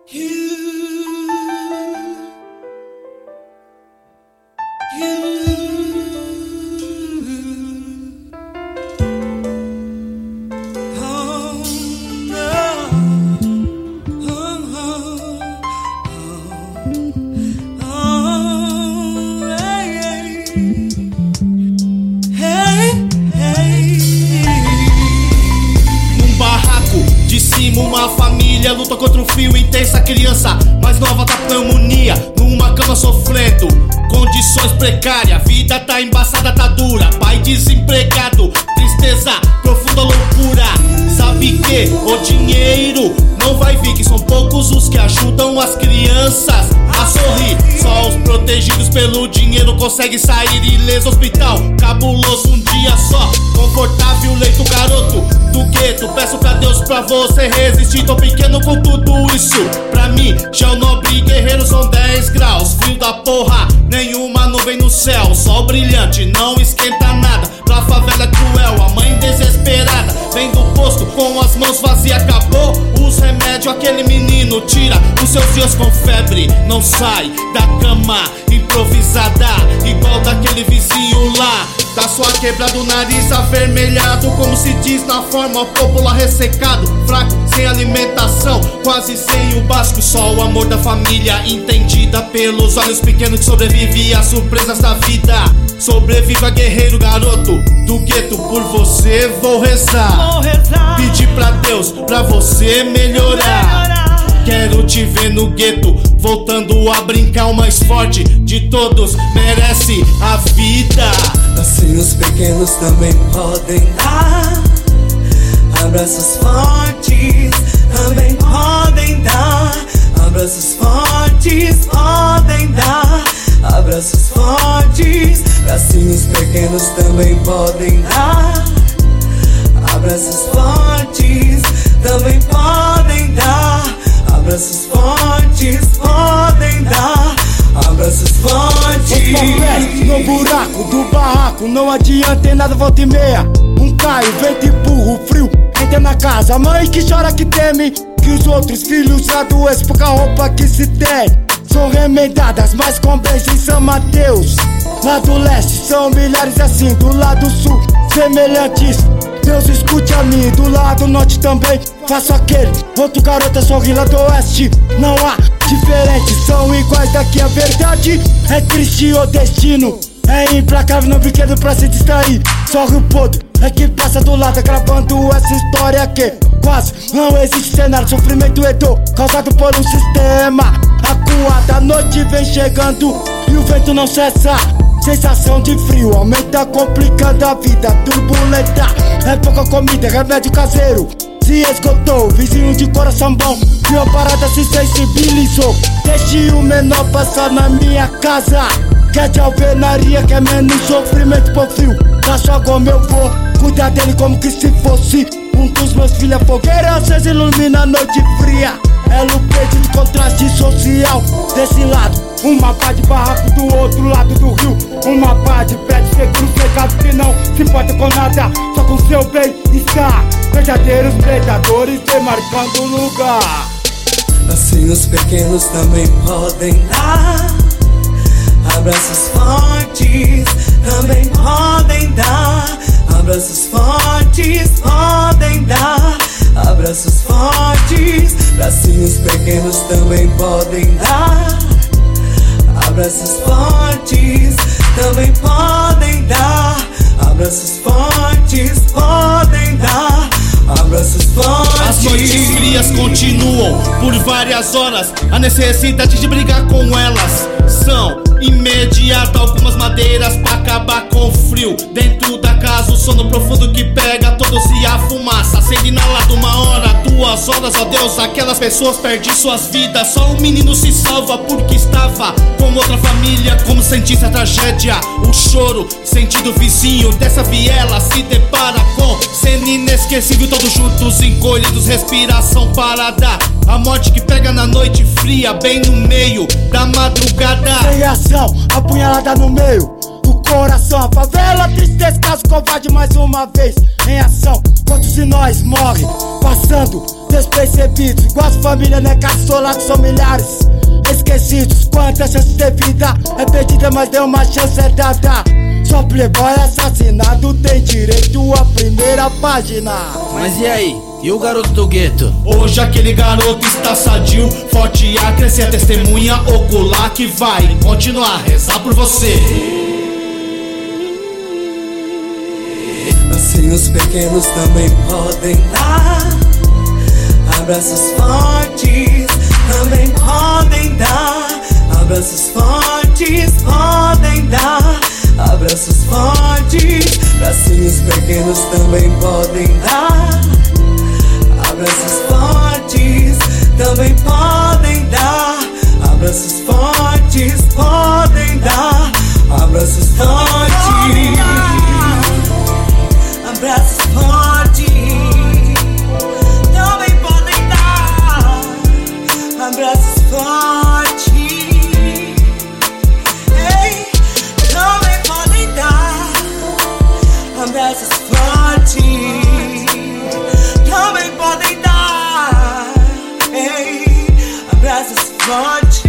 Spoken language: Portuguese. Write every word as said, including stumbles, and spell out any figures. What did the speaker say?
Uma família luta contra um fio intensa, criança mais nova da pneumonia, numa cama sofrendo, condições precárias, vida tá embaçada, tá dura, pai desempregado, tristeza, profunda loucura. Sabe que o dinheiro não vai vir, que são poucos os que ajudam as crianças a sorrir. Só os protegidos pelo dinheiro conseguem sair ileso do hospital. Cabuloso um dia só, confortável leito, garoto do gueto. Peço pra Deus pra você resistir, tô pequeno com tudo isso. Pra mim, já o nobre guerreiro são dez graus. Frio da porra, nenhuma nuvem no céu. Sol brilhante, não esquenta nada. Pra favela é cruel, a mãe desesperada vem do posto com as mãos vazias. Acabou os remédios, aquele menino tira os seus dias com febre. Não sai da cama improvisada, igual daquele vizinho lá da sua quebrada, o nariz avermelhado, como se diz na forma popular, ressecado, fraco, sem alimentação, quase sem o básico. Só o amor da família, entendida pelos olhos pequenos, que sobrevive às surpresas da vida. Sobreviva, guerreiro, garoto do gueto, por você vou rezar, vou rezar. Pedir pra Deus pra você melhorar. Quero te ver no gueto, voltando a brincar, o mais forte de todos merece a vida. Assim os pequenos também podem dar abraços fortes, também podem dar abraços fortes, podem dar abraços fortes. Assim os pequenos também podem dar abraços fortes, também podem dar abraços fortes, podem dar abraços fortes. No buraco do barraco, não adianta em nada, volta e meia. Um caio, vento e burro, frio, entra na casa. Mãe que chora, que teme que os outros filhos adoecem, pouca roupa que se tem são remendadas, mas com beijo em São Mateus. Lá do leste são milhares assim, do lado sul semelhantes. Deus escute a mim, do lado norte também faço aquele outro garota sorri. Lá do oeste não há diferente, são iguais, daqui a verdade é triste o destino. É implacável, não brinquedo pra se distrair. Só o podre é que passa do lado, gravando essa história que quase não existe cenário. Sofrimento e dor causado por um sistema acuado. A noite vem chegando e o vento não cessa. Sensação de frio aumenta, complicando a vida turbulenta. É pouca comida, remédio caseiro se esgotou, vizinho de coração bom, viu a parada, se sensibilizou. Deixe o menor passar na minha casa, quer de alvenaria, quer menos sofrimento por frio. Da sua goma eu vou cuidar dele como que se fosse um dos meus filhos. A fogueira acesa ilumina a noite fria. É lupeiro de contraste social. Desse lado, uma pá de barraco, do outro lado do rio, uma pá de prédio seguro, cercado que não se importa com nada, só com seu bem-estar. Verdadeiros predadores demarcando o lugar. Assim os pequenos também podem dar abraços fortes, também podem dar abraços fortes, podem dar abraços fortes. Assim os pequenos também podem dar abraços fortes, também podem dar abraços fortes, podem dar abraços fortes. As noites frias continuam por várias horas, a necessidade de brigar com elas são imediata. Algumas madeiras pra acabar com o frio. Dentro da casa o sono profundo que pega todos e a fumaça acende inalado. Uma hora, duas horas, ó Deus, aquelas pessoas perdem suas vidas. Só um menino se salva porque estava com outra família. Como sentisse a tragédia, o choro, sentido vizinho dessa viela se depara com cena inesquecível. Todos juntos, encolhidos, respiração parada. A morte que pega na noite fria, bem no meio da madrugada. Sem ação, apunhalada no meio do coração. A favela, tristeza, caso covarde mais uma vez em ação. Quantos de nós morrem, passando despercebidos, igual as famílias, né, caçolados são milhares esquecidos. Quantas chances de vida é perdida, mas deu uma chance é dada. Só playboy assassinado tem direito à primeira página. Mas e aí? E o garoto do gueto? Hoje aquele garoto está sadio, forte a crescer, a testemunha ocular que vai continuar a rezar por você. Assim os pequenos também podem dar abraços fortes, também podem dar abraços fortes, podem dar abraços fortes. Assim os pequenos também podem dar abraços fortes, também podem dar abraços fortes, podem dar abraços fortes, abraços fortes, também podem dar abraços fortes, ei, também podem dar abraços fortes, também podem dar, ei, abraços fortes.